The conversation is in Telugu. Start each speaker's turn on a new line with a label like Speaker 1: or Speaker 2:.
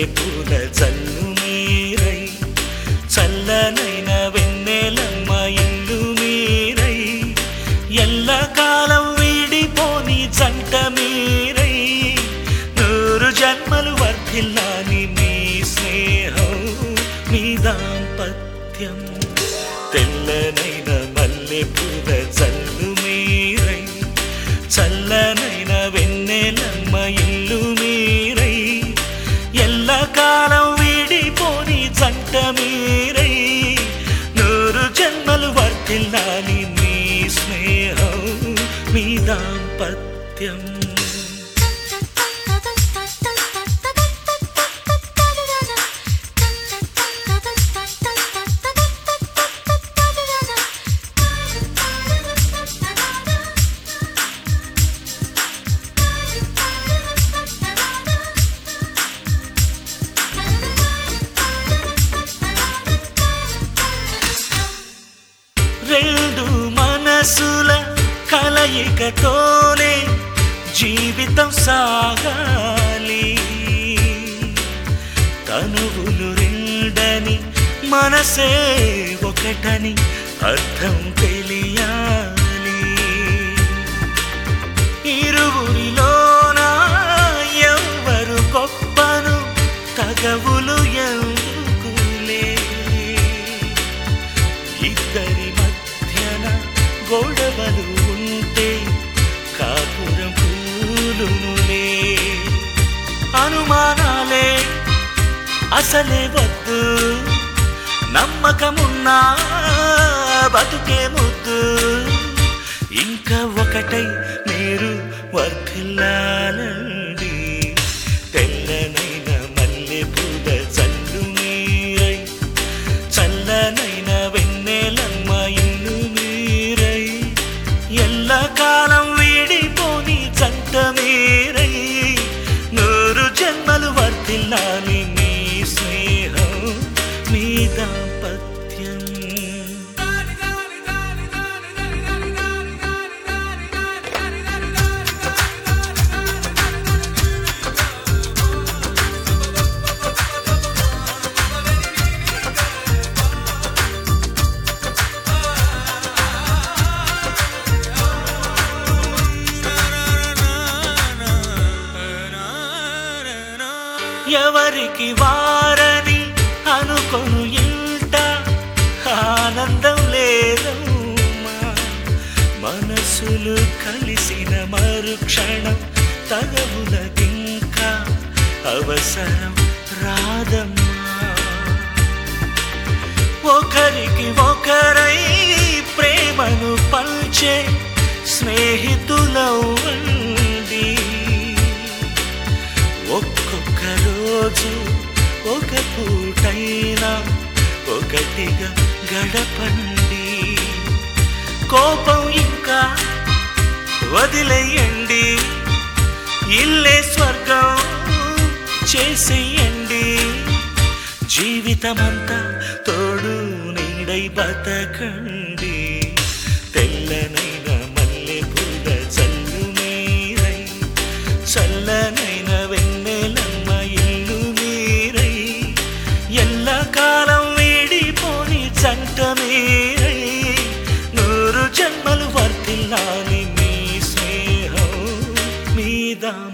Speaker 1: మల్లె పూల జల్లు మీరై చల్లనైన వెన్నెలమ్మ ఇల్లు మీరై ఎల్లకాలం వీడిపోని జంట మీరై నూరు జన్మలు వర్ధిల్లాని మీ స్నేహం మీ దాంపత్యం తెల్లనైన మల్లె పూల జల్లు మీరై చల్లనైన వెన్నెలమ్మ ఇల్లు మీరై ఎల్లకాలం వీడిపోని జంట మీరై నూరు జన్మలు వర్ధిల్లాని మీ స్నేహం మీ దాంపత్యం రెండు మనసుల కలయికతోనే జీవితం సాగాలి తనువులు రెండని మనసే ఒకటని అర్థం తెలియాలి ఇరువురిలోన ఎవ్వరు గొప్పను తగవులు ఎందుకులే ఇద్దరి మధ్యన గొడవలు ఉంటే కాపురం పూలునులే అనుమానాలే అసలే వద్దు నమ్మకమున్నా బతుకే ముద్దు ఇంకా ఒకటై మీరు వర్ధిల్లాలండి తెల్లనైన మల్లె పూల జల్లు మీరై చల్లనైన వెన్నెలమ్మ ఇల్లు మీరై ఎల్లకాలం వీడిపోని జంట మీరై నూరు జన్మలు వర్ధిల్లాలి మీ స్నేహం మీ దాంపత్యం ఎవరికి వారని అనుకొను ఇంట ఆనందం లేదమ్మా మనసులు కలిసిన మరుక్షణం తగవులకింకా అవసరం రాదమ్మా ఒకరికి ఒకరై ప్రేమను పంచే స్నేహితులవ్వండి ఒక్కొక్క రోజు ఒక పూటైనా ఒకటిగా గడపండి కోపం ఇంకా వదిలేయండి ఇల్లే స్వర్గం చేసేయండి జీవితమంతా తోడు నీడై బతకండి తెల్లనైన మల్లె పూల జల్లు మీరై చల్లనైన వెన్నెలమ్మ ఇల్లు మీరై ఎల్లకాలం వీడిపోని జంట మీరై నూరు జన్మలు వర్ధిల్లాలి మీ స్నేహం మీ దాంపత్యం